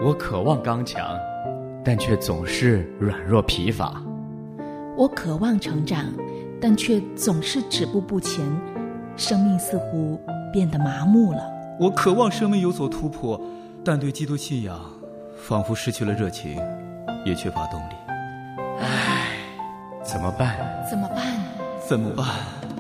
我渴望刚强，但却总是软弱疲乏。 我渴望成长，但却总是止步不前，生命似乎变得麻木了。 我渴望生命有所突破，但对基督信仰仿佛失去了热情，也缺乏动力。 唉，怎么办？ 怎么办？ 怎么办？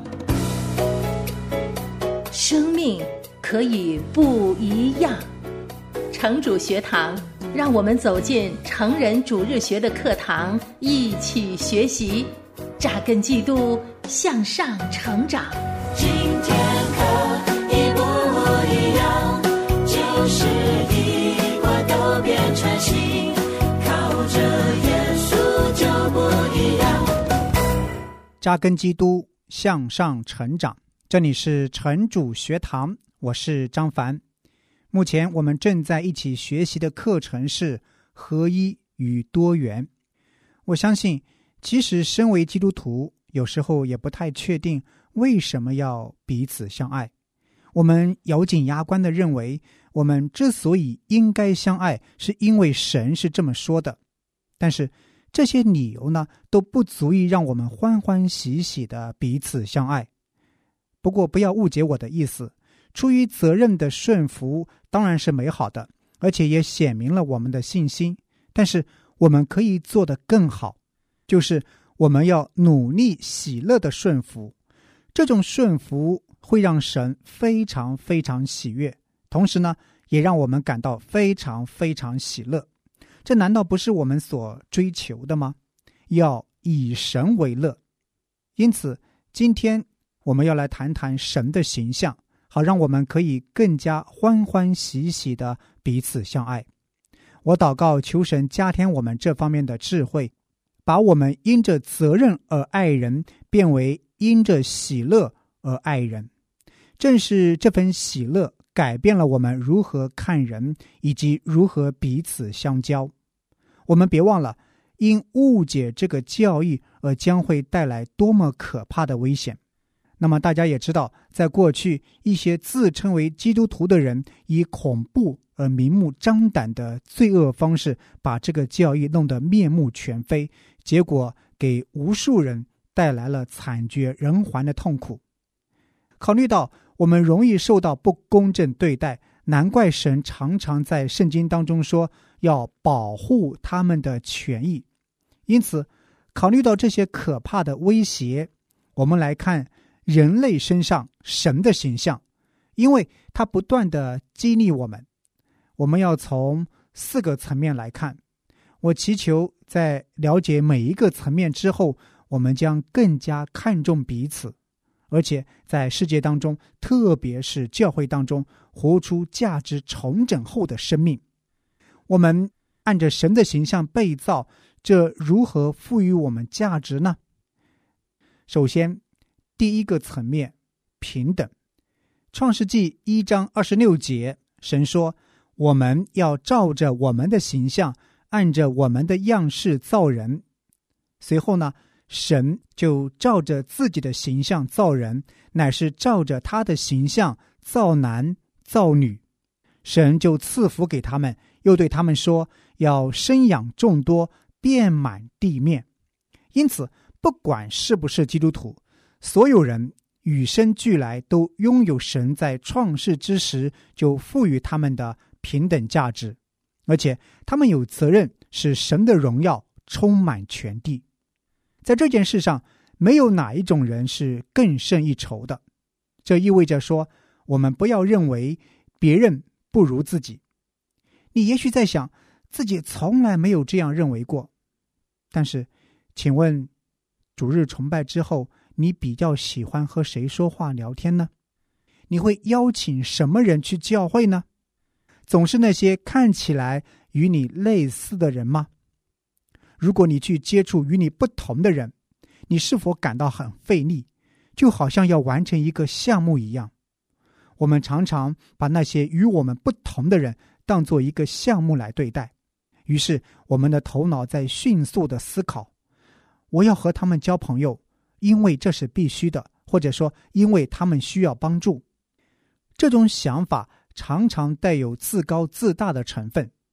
生命可以不一样。城主学堂，让我们走进成人主日学的课堂，一起学习，扎根基督，向上成长。 今天可以不一样，就是一块都变成新，靠着耶稣就不一样。 扎根基督，向上成长。这里是城主学堂，我是张凡。目前我们正在一起学习的课程是合一与多元。我相信即使身为基督徒，有时候也不太确定为什么要彼此相爱。我们咬紧牙关地认为，我们之所以应该相爱，是因为神是这么说的。但是这些理由呢，都不足以让我们欢欢喜喜地彼此相爱。不过不要误解我的意思，出于责任的顺服当然是美好的，而且也显明了我们的信心。但是我们可以做得更好，就是我们要努力喜乐的顺服。这种顺服会让神非常非常喜悦，同时呢，也让我们感到非常非常喜乐。这难道不是我们所追求的吗？要以神为乐。因此今天我们要来谈谈神的形象，好让我们可以更加欢欢喜喜的彼此相爱。我祷告求神加添我们这方面的智慧，把我们因着责任而爱人变为因着喜乐而爱人。正是这份喜乐改变了我们如何看人，以及如何彼此相交。我们别忘了，因误解这个教义而将会带来多么可怕的危险。那么大家也知道，在过去一些自称为基督徒的人，以恐怖而明目张胆的罪恶方式，把这个教义弄得面目全非，结果给无数人带来了惨绝人寰的痛苦。考虑到我们容易受到不公正对待，难怪神常常在圣经当中说要保护他们的权益。因此考虑到这些可怕的威胁，我们来看人类身上神的形象，因为他不断地激励我们。我们要从4个层面来看。我祈求在了解每一个层面之后，我们将更加看重彼此，而且在世界当中，特别是教会当中，活出价值重整后的生命。我们按着神的形象被造，这如何赋予我们价值呢？首先，第一个层面，平等。创世纪1章26节，神说，我们要照着我们的形象，按着我们的样式造人。随后呢，神就照着自己的形象造人，乃是照着他的形象造男造女。神就赐福给他们，又对他们说，要生养众多，遍满地面。因此不管是不是基督徒，所有人与生俱来都拥有神在创世之时就赋予他们的平等价值，而且他们有责任使神的荣耀充满全地。在这件事上，没有哪一种人是更胜一筹的。这意味着说，我们不要认为别人不如自己。你也许在想，自己从来没有这样认为过。但是请问，主日崇拜之后，你比较喜欢和谁说话聊天呢？你会邀请什么人去教会呢？总是那些看起来与你类似的人吗？如果你去接触与你不同的人，你是否感到很费力，就好像要完成一个项目一样？我们常常把那些与我们不同的人当作一个项目来对待，于是我们的头脑在迅速的思考，我要和他们交朋友，因为这是必须的，或者说因为他们需要帮助。这种想法常常带有自高自大的成分。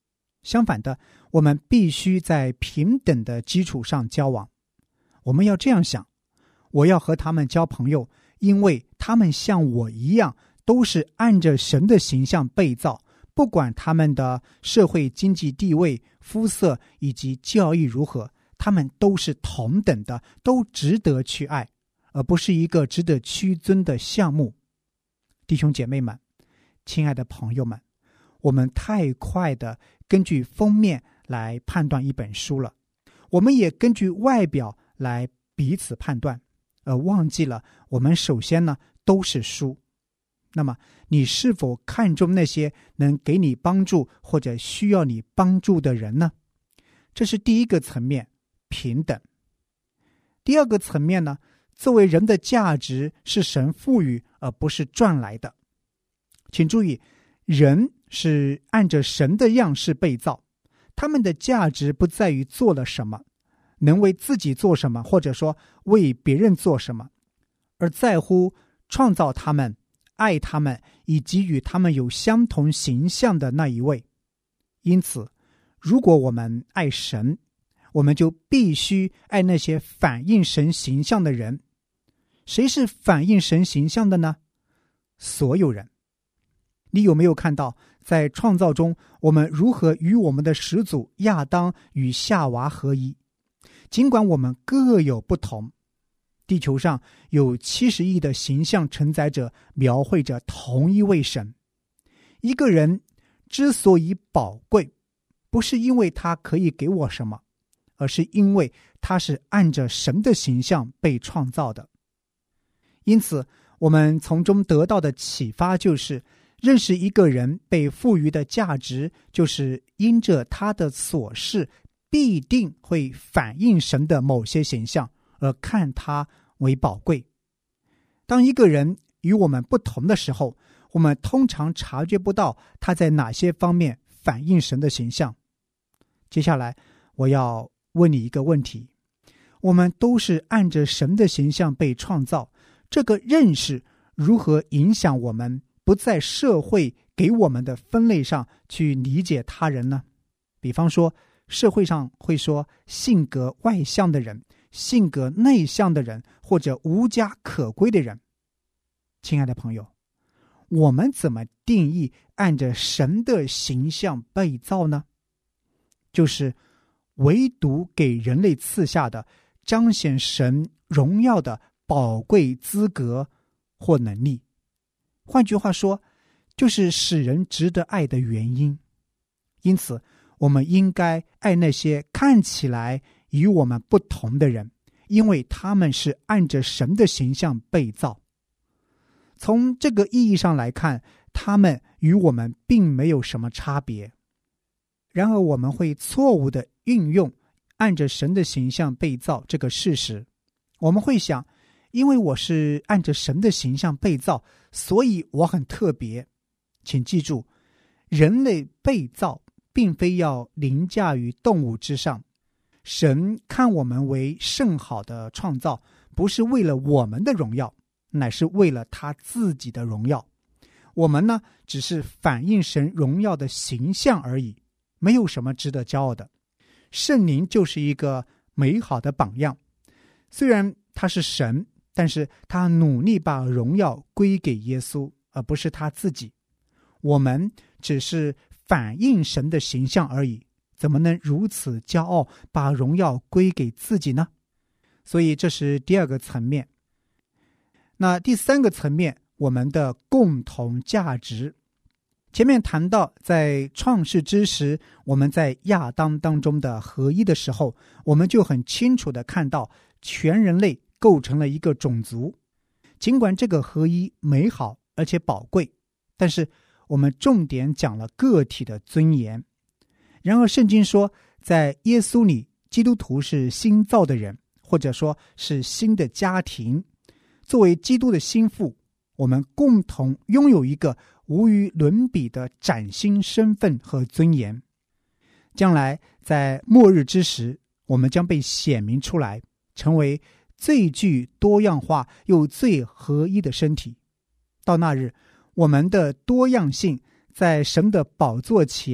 相反的，我们必须在平等的基础上交往。我们要这样想，我要和他们交朋友，因为他们像我一样，都是按着神的形象被造，不管他们的社会经济地位、肤色以及教育如何，他们都是同等的，都值得去爱，而不是一个值得屈尊的项目。弟兄姐妹们，亲爱的朋友们，我们太快的根据封面来判断一本书了，我们也根据外表来彼此判断，而忘记了我们首先呢都是书。那么你是否看重那些能给你帮助或者需要你帮助的人呢？这是第一个层面，平等。第二个层面呢，作为人的价值是神赋予而不是赚来的。请注意，人是按着神的样式被造，他们的价值不在于做了什么，能为自己做什么，或者说为别人做什么，而在乎创造他们、爱他们以及与他们有相同形象的那一位。因此，如果我们爱神，我们就必须爱那些反映神形象的人。谁是反映神形象的呢？所有人。你有没有看到，在创造中，我们如何与我们的始祖亚当与夏娃合一？尽管我们各有不同，地球上有70亿的形象承载者，描绘着同一位神。一个人之所以宝贵，不是因为他可以给我什么，而是因为他是按着神的形象被创造的。因此，我们从中得到的启发就是，认识一个人被赋予的价值，就是因着他的所事必定会反映神的某些形象，而看他为宝贵。当一个人与我们不同的时候，我们通常察觉不到他在哪些方面反映神的形象。接下来我要问你一个问题，我们都是按着神的形象被创造，这个认识如何影响我们不在社会给我们的分类上去理解他人呢？比方说，社会上会说性格外向的人、性格内向的人，或者无家可归的人。亲爱的朋友，我们怎么定义按着神的形象被造呢？就是唯独给人类赐下的彰显神荣耀的宝贵资格或能力。换句话说，就是使人值得爱的原因。因此，我们应该爱那些看起来与我们不同的人，因为他们是按着神的形象被造。从这个意义上来看，他们与我们并没有什么差别。然而我们会错误地运用按着神的形象被造这个事实。我们会想，因为我是按着神的形象被造，所以我很特别。请记住，人类被造并非要凌驾于动物之上。神看我们为甚好的创造，不是为了我们的荣耀，乃是为了他自己的荣耀。我们呢，只是反映神荣耀的形象而已，没有什么值得骄傲的。圣灵就是一个美好的榜样，虽然他是神，但是他努力把荣耀归给耶稣，而不是他自己。我们只是反映神的形象而已，怎么能如此骄傲，把荣耀归给自己呢？所以这是第二个层面。那第三个层面，我们的共同价值。前面谈到，在创世之时，我们在亚当当中的合一的时候，我们就很清楚地看到全人类构成了一个种族。尽管这个合一美好而且宝贵，但是我们重点讲了个体的尊严。然而圣经说，在耶稣里，基督徒是新造的人，或者说是新的家庭。作为基督的心腹，我们共同拥有一个无与伦比的崭新身份和尊严。将来在末日之时，我们将被显明出来，成为最具多样化又最合一的身体。到那日，我们的多样性在神的宝座前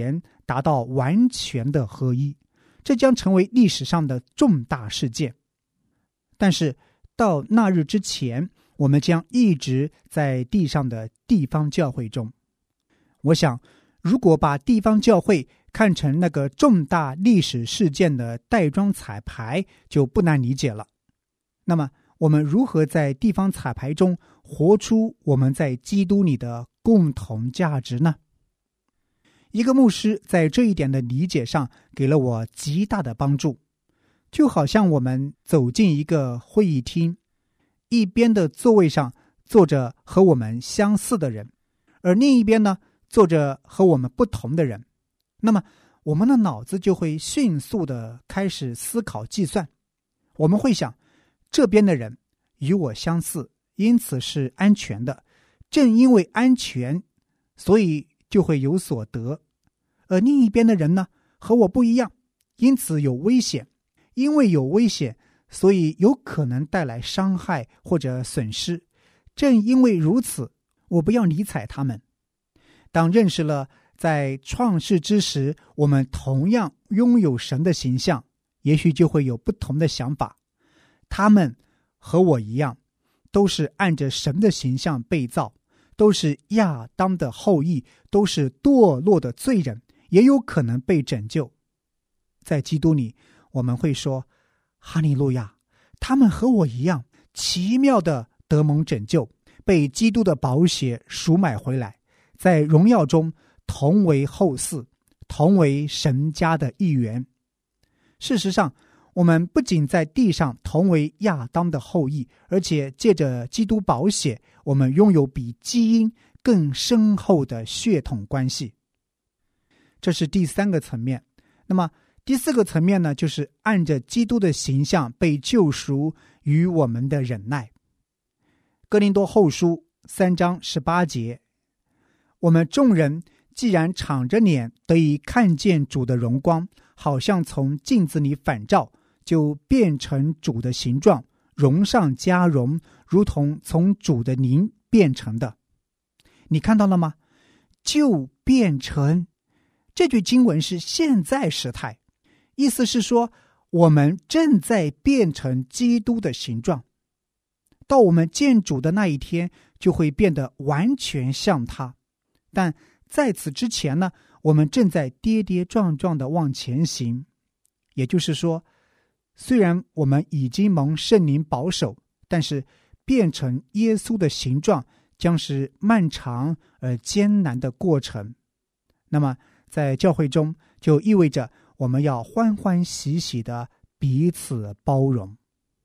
达到完全的合一，这将成为历史上的重大事件。但是到那日之前，我们将一直在地上的地方教会中。我想，如果把地方教会看成那个重大历史事件的袋装彩排，就不难理解了。那么我们如何在地方彩排中活出我们在基督里的共同价值呢？一个牧师在这一点的理解上给了我极大的帮助。就好像我们走进一个会议厅，一边的座位上坐着和我们相似的人，而另一边呢坐着和我们不同的人，那么我们的脑子就会迅速地开始思考计算。我们会想，这边的人与我相似，因此是安全的，正因为安全，所以就会有所得。而另一边的人呢，和我不一样，因此有危险，因为有危险，所以有可能带来伤害或者损失。正因为如此，我不要理睬他们。当认识了在创世之时我们同样拥有神的形象，也许就会有不同的想法。他们和我一样，都是按着神的形象被造，都是亚当的后裔，都是堕落的罪人，也有可能被拯救。在基督里，我们会说，哈利路亚，他们和我一样，奇妙的得蒙拯救，被基督的宝血赎买回来，在荣耀中同为后嗣，同为神家的一员。事实上，我们不仅在地上同为亚当的后裔，而且借着基督宝血，我们拥有比基因更深厚的血统关系。这是第三个层面。那么第四个层面呢，就是按着基督的形象被救赎与我们的忍耐。哥林多后书3章18节，我们众人既然敞着脸得以看见主的荣光，好像从镜子里反照，就变成主的形状，荣上加荣，如同从主的灵变成的。你看到了吗？就变成，这句经文是现在时态，意思是说我们正在变成基督的形状。到我们见主的那一天，就会变得完全像他。但在此之前呢，我们正在跌跌撞撞地往前行。也就是说，虽然我们已经蒙圣灵保守，但是变成耶稣的形状将是漫长而艰难的过程。那么在教会中，就意味着我们要欢欢喜喜地彼此包容。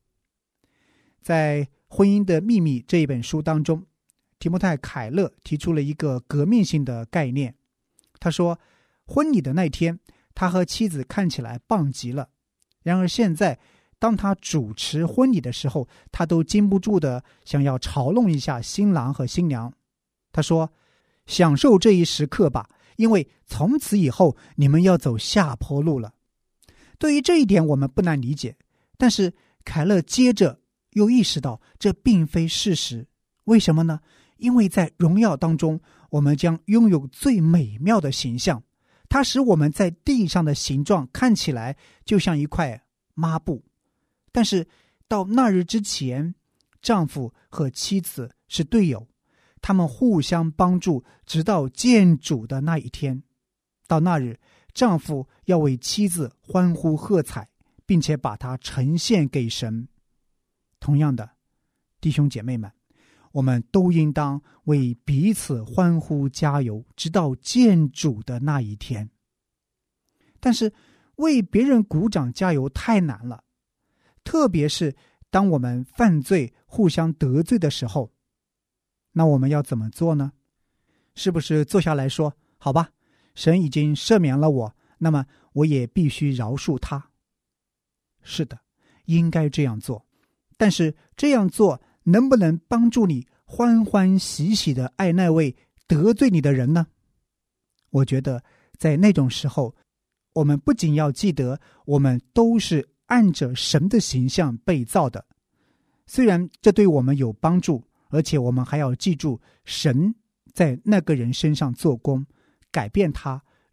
在《婚姻的秘密》这一本书当中，提摩太·凯勒提出了一个革命性的概念。他说，婚礼的那天，他和妻子看起来棒极了，然而现在当他主持婚礼的时候，他都禁不住的想要嘲弄一下新郎和新娘。他说，享受这一时刻吧，因为从此以后你们要走下坡路了。对于这一点我们不难理解，但是凯勒接着又意识到这并非事实。为什么呢？因为在荣耀当中，我们将拥有最美妙的形象，它使我们在地上的形状看起来就像一块抹布。但是到那日之前，丈夫和妻子是队友，他们互相帮助，直到见主的那一天。到那日，丈夫要为妻子欢呼喝彩，并且把她呈现给神。同样的，弟兄姐妹们，我们都应当为彼此欢呼加油，直到见主的那一天。但是为别人鼓掌加油太难了，特别是当我们犯罪互相得罪的时候。那我们要怎么做呢？是不是坐下来说，好吧，神已经赦免了我，那么我也必须饶恕他？是的，应该这样做。但是这样做能不能帮助你欢欢喜喜地爱那位得罪你的人呢？我觉得在那种时候，我们不仅要记得我们都是按着神的形象被造的，虽然这对我们有帮助，而且我们还要记住神在那个人身上做工，改变他，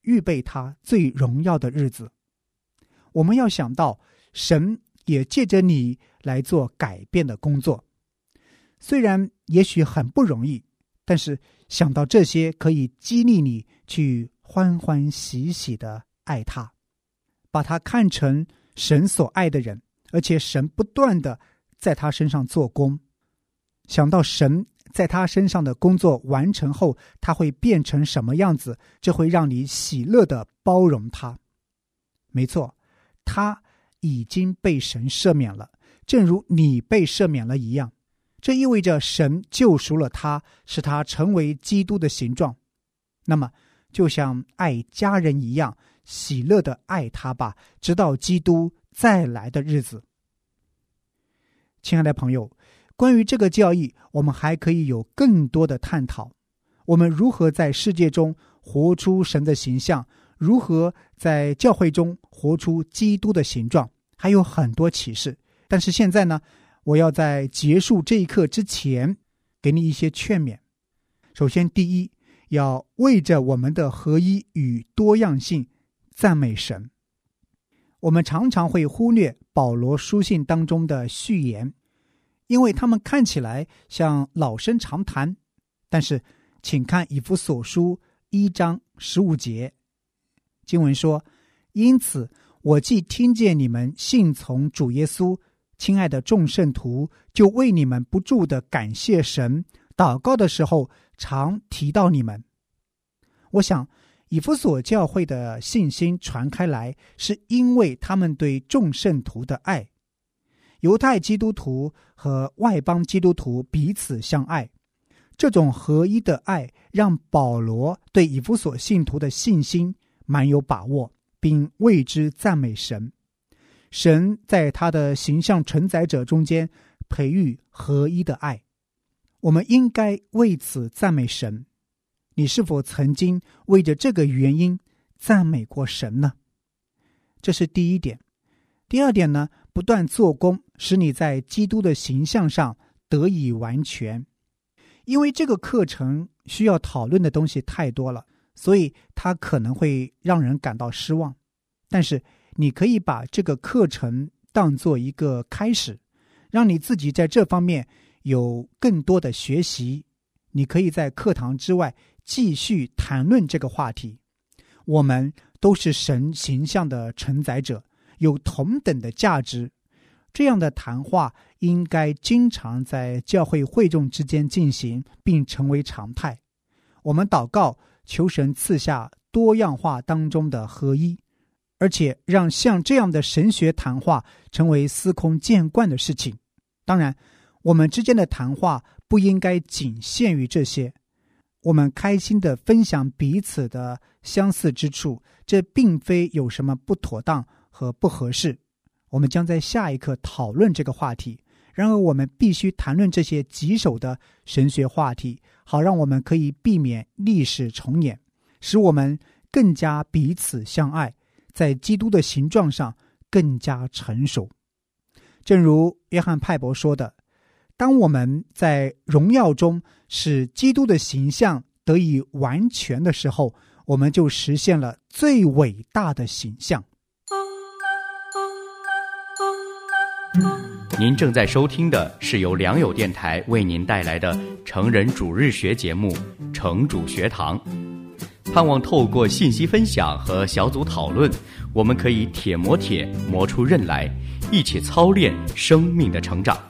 预备他最荣耀的日子。我们要想到神也借着你来做改变的工作，虽然也许很不容易，但是想到这些可以激励你去欢欢喜喜的爱他，把他看成神所爱的人，而且神不断的在他身上做工。想到神在他身上的工作完成后，他会变成什么样子，这会让你喜乐的包容他。没错，他已经被神赦免了，正如你被赦免了一样。这意味着神救赎了他，使他成为基督的形状。那么就像爱家人一样，喜乐的爱他吧，直到基督再来的日子。亲爱的朋友，关于这个教义，我们还可以有更多的探讨。我们如何在世界中活出神的形象，如何在教会中活出基督的形状，还有很多启示。但是现在呢，我要在结束这一课之前给你一些劝勉。首先，第一，要为着我们的合一与多样性赞美神。我们常常会忽略保罗书信当中的序言，因为他们看起来像老生常谈。但是请看以弗所书1章15节，经文说：因此我既听见你们信从主耶稣，亲爱的众圣徒，就为你们不住的感谢神，祷告的时候常提到你们。我想以弗所教会的信心传开来，是因为他们对众圣徒的爱。犹太基督徒和外邦基督徒彼此相爱，这种合一的爱让保罗对以弗所信徒的信心蛮有把握，并为之赞美神。神在他的形象承载者中间培育合一的爱，我们应该为此赞美神。你是否曾经为着这个原因赞美过神呢？这是第一点。第二点呢，不断做工，使你在基督的形象上得以完全。因为这个课程需要讨论的东西太多了，所以它可能会让人感到失望。但是你可以把这个课程当作一个开始，让你自己在这方面有更多的学习。你可以在课堂之外继续谈论这个话题。我们都是神形象的承载者，有同等的价值。这样的谈话应该经常在教会会众之间进行，并成为常态。我们祷告，求神赐下多样化当中的合一，而且让像这样的神学谈话成为司空见惯的事情。当然，我们之间的谈话不应该仅限于这些。我们开心地分享彼此的相似之处，这并非有什么不妥当和不合适。我们将在下一课讨论这个话题。然而我们必须谈论这些棘手的神学话题，好让我们可以避免历史重演，使我们更加彼此相爱，在基督的形状上更加成熟。正如约翰派伯说的，当我们在荣耀中使基督的形象得以完全的时候，我们就实现了最伟大的形象。 您正在收听的是由良友电台为您带来的成人主日学节目《成主学堂》。盼望透过信息分享和小组讨论，我们可以铁磨铁，磨出刃来，一起操练生命的成长。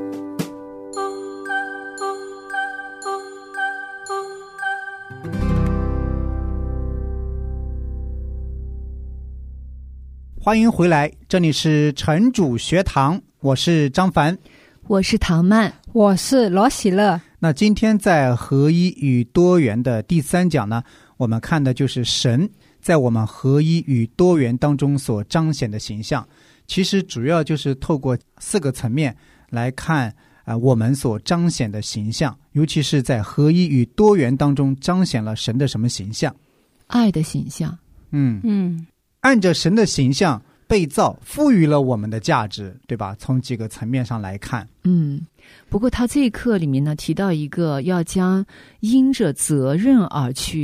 欢迎回来，这里是城主学堂，我是张凡， 我是唐曼， 我是罗喜乐。 那今天在合一与多元的第3讲呢，我们看的就是神在我们合一与多元当中所彰显的形象。其实主要就是透过4个层面来看我们所彰显的形象，尤其是在合一与多元当中彰显了神的什么形象？ 爱的形象。 按着神的形象被造，赋予了我们的价值，对吧？从几个层面上来看。 不过他这一课里面呢，提到一个要将因着责任而去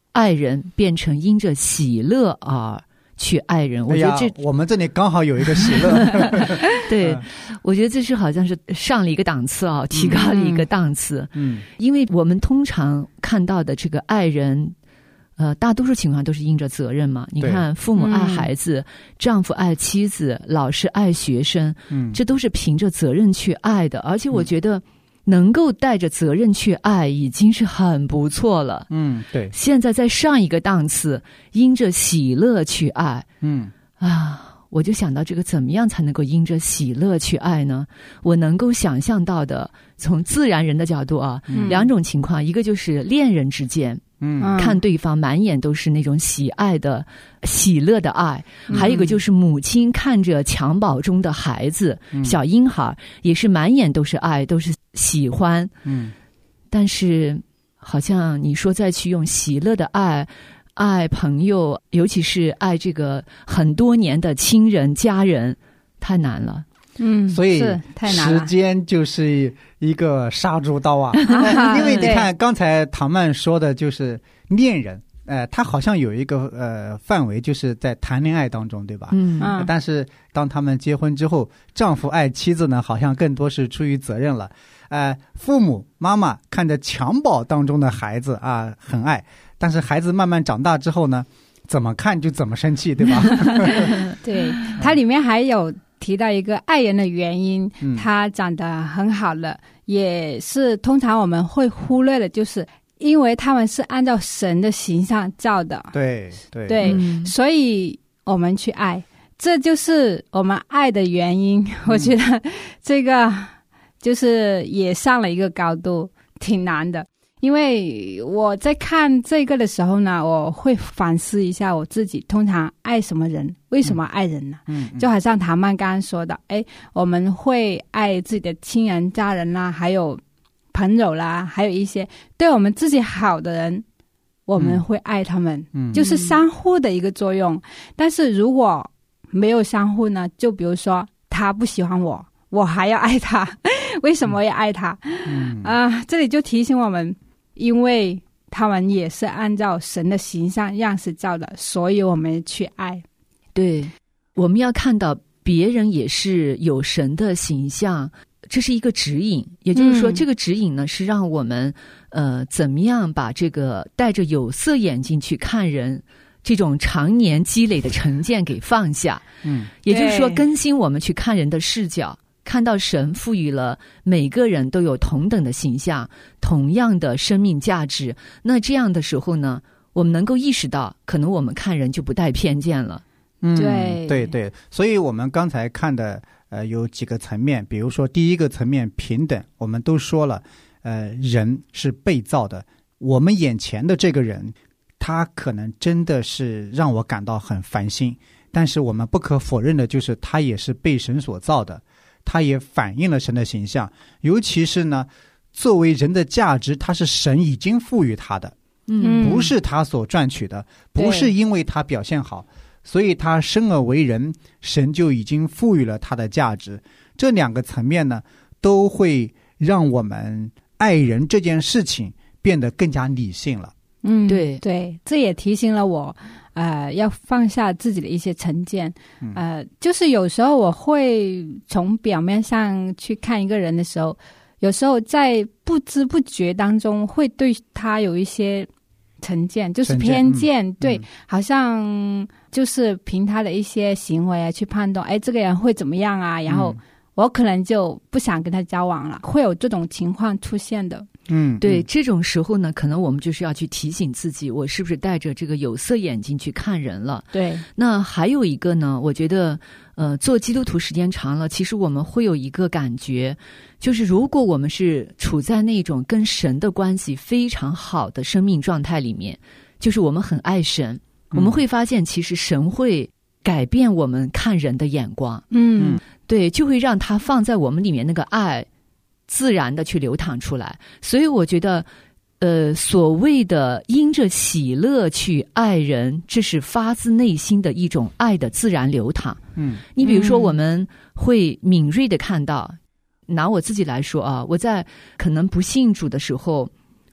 爱人变成因着喜乐而去爱人。我觉得我们这里刚好有一个喜乐。 对，我觉得这是好像是上了一个档次啊，提高了一个档次。因为我们通常看到的这个爱人，大多数情况都是因着责任嘛。你看，父母爱孩子，丈夫爱妻子，老师爱学生，这都是凭着责任去爱的。而且我觉得能够带着责任去爱已经是很不错了。 对。 现在在上一个档次，因着喜乐去爱。我就想到这个怎么样才能够因着喜乐去爱呢？我能够想象到的，从自然人的角度啊，两种情况，一个就是恋人之间，看对方满眼都是那种喜爱的喜乐的爱，还有一个就是母亲看着襁褓中的孩子，小婴孩也是满眼都是爱，都是喜欢。但是好像你说再去用喜乐的爱朋友，尤其是爱这个很多年的亲人家人，太难了。 所以太难了， 时间就是一个杀猪刀啊。因为你看刚才唐曼说的就是恋人，他好像有一个范围，就是在谈恋爱当中，对吧？但是当他们结婚之后，丈夫爱妻子呢，好像更多是出于责任了。父母妈妈看着襁褓当中的孩子啊，很爱，但是孩子慢慢长大之后呢，怎么看就怎么生气，对吧？ 对，它里面还有提到一个爱人的原因，他长得很好了，也是通常我们会忽略的，就是因为他们是按照神的形象造的。对，所以我们去爱，这就是我们爱的原因。我觉得这个就是也上了一个高度，挺难的。因为我在看这个的时候呢，我会反思一下我自己通常爱什么人，为什么爱人呢？就好像唐曼刚刚说的，我们会爱自己的亲人家人啦，还有朋友啦，还有一些对我们自己好的人，我们会爱他们，就是相互的一个作用。但是如果没有相互呢，就比如说他不喜欢我，我还要爱他，为什么要爱他？这里就提醒我们，因为他们也是按照神的形象样式造的，所以我们去爱。 对，我们要看到别人也是有神的形象，这是一个指引。也就是说，这个指引呢，是让我们怎么样把这个戴着有色眼镜去看人，这种常年积累的成见给放下。也就是说，更新我们去看人的视角，看到神赋予了每个人都有同等的形象，同样的生命价值。那这样的时候呢，我们能够意识到，可能我们看人就不带偏见了。 对，所以我们刚才看的有几个层面，比如说第一个层面平等，我们都说了，人是被造的，我们眼前的这个人，他可能真的是让我感到很烦心，但是我们不可否认的就是他也是被神所造的，他也反映了神的形象，尤其是呢，作为人的价值，他是神已经赋予他的，不是他所赚取的，不是因为他表现好，所以他生而为人，神就已经赋予了他的价值。这两个层面呢，都会让我们爱人这件事情变得更加理性了。 对，这也提醒了我要放下自己的一些成见。就是有时候我会从表面上去看一个人的时候，有时候在不知不觉当中会对他有一些成见，就是偏见。对，好像就是凭他的一些行为啊去判断，这个人会怎么样啊，然后我可能就不想跟他交往了，会有这种情况出现的。 对，这种时候呢，可能我们就是要去提醒自己，我是不是带着这个有色眼镜去看人了。 对， 那还有一个呢，我觉得做基督徒时间长了，其实我们会有一个感觉，就是如果我们是处在那种跟神的关系非常好的生命状态里面，就是我们很爱神，我们会发现其实神会改变我们看人的眼光。对，就会让他放在我们里面那个爱自然的去流淌出来。所以我觉得所谓的因着喜乐去爱人，这是发自内心的一种爱的自然流淌。你比如说我们会敏锐的看到，拿我自己来说啊，我在可能不信主的时候，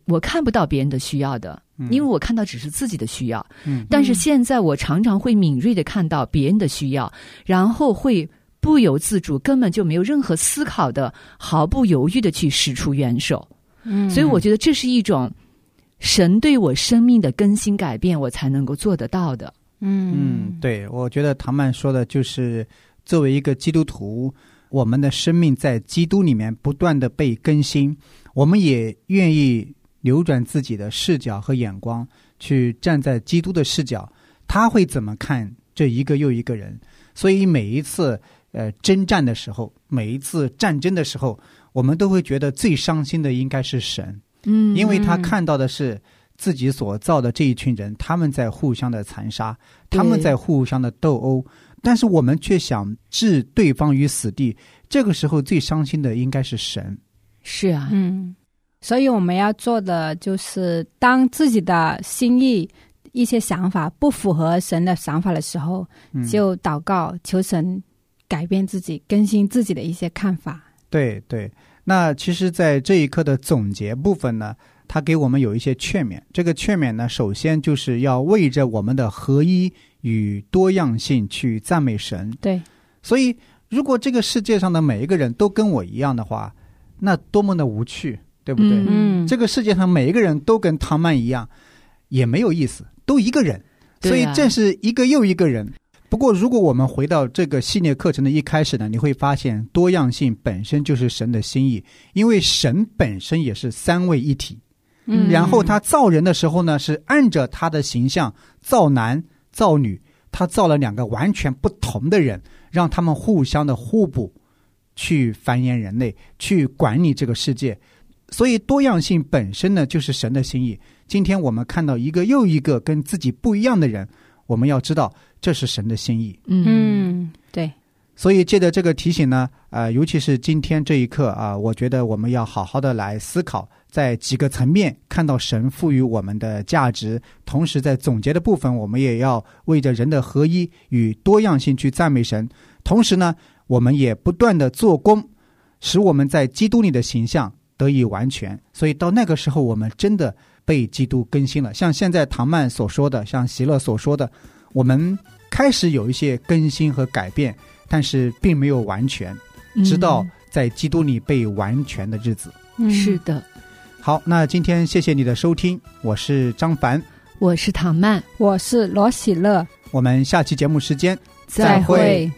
我看不到别人的需要的，因为我看到只是自己的需要。但是现在我常常会敏锐地看到别人的需要，然后会不由自主，根本就没有任何思考的，毫不犹豫地去使出援手。所以我觉得这是一种神对我生命的更新改变，我才能够做得到的。 对，我觉得唐曼说的就是作为一个基督徒，我们的生命在基督里面不断的被更新，我们也愿意扭转自己的视角和眼光，去站在基督的视角，他会怎么看这一个又一个人。所以每一次征战的时候，每一次战争的时候，我们都会觉得最伤心的应该是神，因为他看到的是自己所造的这一群人，他们在互相的残杀，他们在互相的斗殴，但是我们却想置对方于死地，这个时候最伤心的应该是神。 是啊， 所以我们要做的就是当自己的心意一些想法不符合神的想法的时候，就祷告求神改变自己，更新自己的一些看法。 对对，那其实在这一课的总结部分呢，他给我们有一些劝勉。这个劝勉呢，首先就是要为着我们的合一与多样性去赞美神。 对， 所以如果这个世界上的每一个人都跟我一样的话，那多么的无趣，对不对？这个世界上每一个人都跟唐曼一样也没有意思，都一个人，所以这是一个又一个人。不过如果我们回到这个系列课程的一开始呢，你会发现多样性本身就是神的心意，因为神本身也是三位一体。然后他造人的时候呢，是按着他的形象造男造女，他造了两个完全不同的人，让他们互相的互补，去繁衍人类，去管理这个世界。所以多样性本身呢，就是神的心意。今天我们看到一个又一个跟自己不一样的人，我们要知道这是神的心意。 对。 所以借着这个提醒呢，尤其是今天这一刻啊，我觉得我们要好好的来思考，在几个层面看到神赋予我们的价值，同时在总结的部分，我们也要为着人的合一与多样性去赞美神。同时呢，我们也不断的做工，使我们在基督里的形象得以完全。所以到那个时候，我们真的被基督更新了。像现在唐曼所说的，像席勒所说的，我们开始有一些更新和改变，但是并没有完全，直到在基督里被完全的日子。 是的。 好，那今天谢谢你的收听，我是张凡， 我是唐曼， 我是罗喜乐， 我们下期节目时间再会。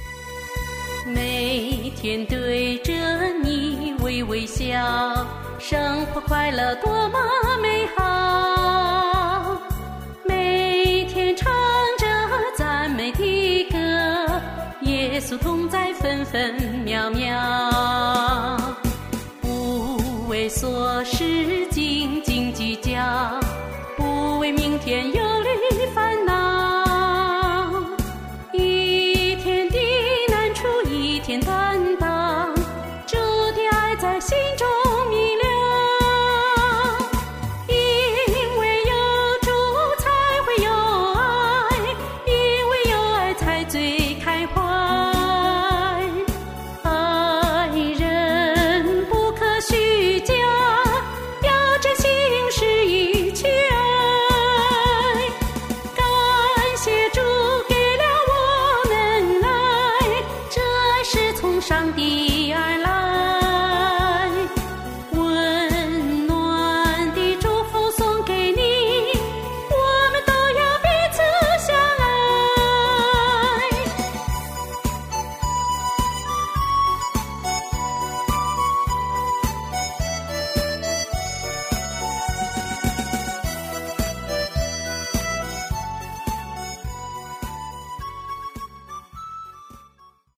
每天对着你微微笑，生活快乐多么美好，每天唱着赞美的歌，耶稣同在分分秒秒，不为琐事斤斤计较，不为明天有